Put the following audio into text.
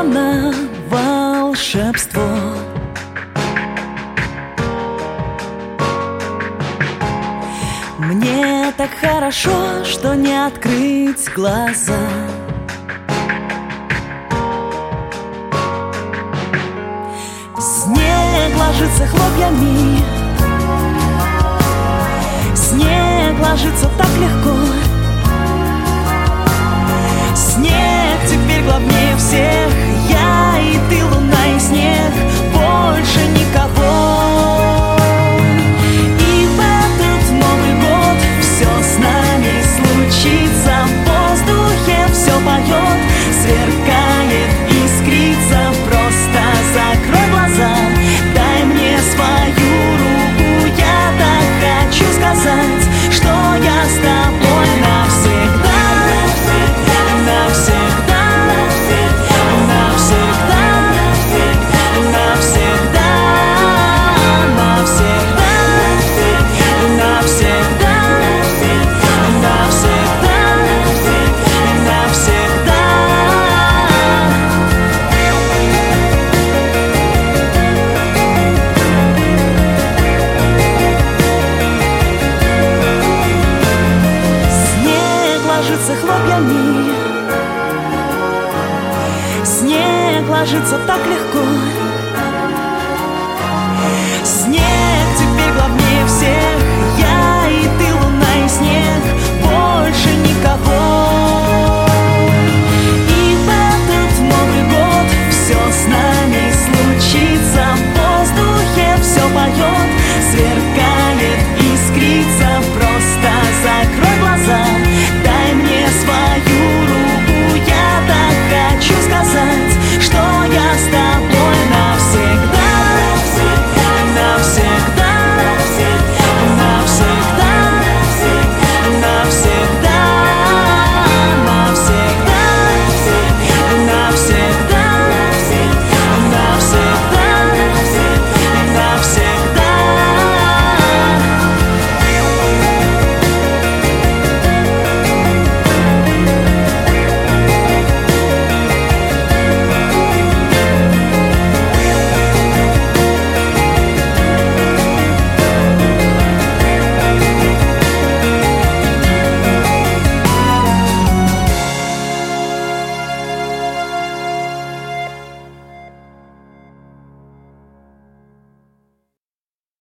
похожа на волшебство. Мне так хорошо, что не открыть глаза. Снег ложится хлопьями, снег ложится так легко. Снег теперь главнее всех, я и ты, луна и снег, больше никого. И в этот Новый год все с нами случится, в воздухе все поет, сверкает, искрится. Просто закрой глаза, дай мне свою руку, я так хочу сказать, что я с тобой навсегда. Навсегда, навсегда, навсегда, навсегда, навсегда, навсегда, навсегда. Снег ложится хлопьями, снег ложится так легко.